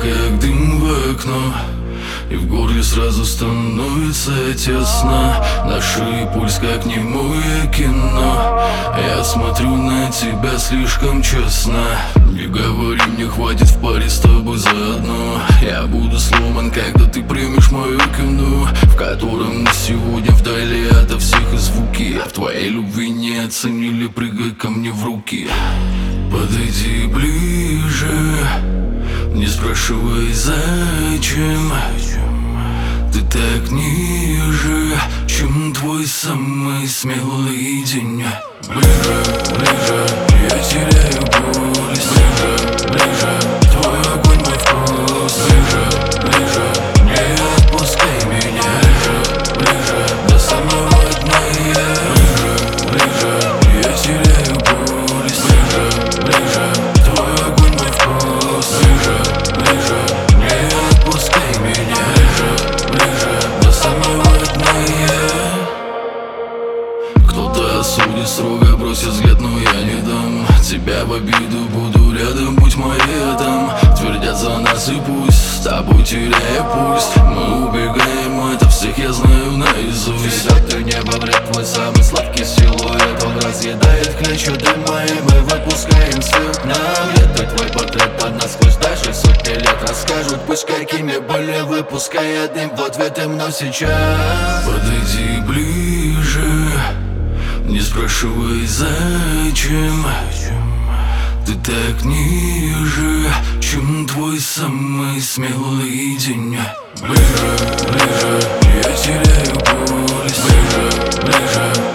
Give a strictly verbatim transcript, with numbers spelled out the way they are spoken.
как дым в окно, и в горле сразу становится тесно. Наш пульс как немое кино. Я смотрю на тебя слишком честно. Не говори, мне хватит в паре с тобой заодно. Я буду сломан, когда ты примешь мое кино, в котором мы сегодня вдали ото всех и звуки. В твоей любви не оценили, прыгай ко мне в руки. Подойди ближе, не спрашивай зачем. Ты так ниже, чем твой самый смелый день. Ближе, ближе, я теряю пульс. Ближе, ближе, твой огонь, мой вкус. Ближе, ближе, не отпускай меня. Ближе, ближе, до самого дна я. Ближе, ближе, я теряю пульс. Ближе, ближе, твой огонь, мой вкус. Ближе, ближе, не отпускай меня. Ближе, ближе, до самого дна я. Кто-то осудит строго, бросит взгляд, но я не дам тебя в обиду, буду рядом, будь моим. Твердят за нас и пусть, с тобой теряя пульс. Мы убегаем, это всех я знаю наизусть. Ты небо вред, твой самый сладкий силуэт. Он разъедает клещи дыма, и мы выпускаем свет. Нам где-то твой портрет под насквозь, даже сотни лет расскажут. Пусть какими были, выпуская дым в ответ им, но сейчас подойди ближе, не спрашивай зачем. Ты так ниже, чем твой самый смелый день. Ближе, ближе, я теряю пульс. Ближе, ближе,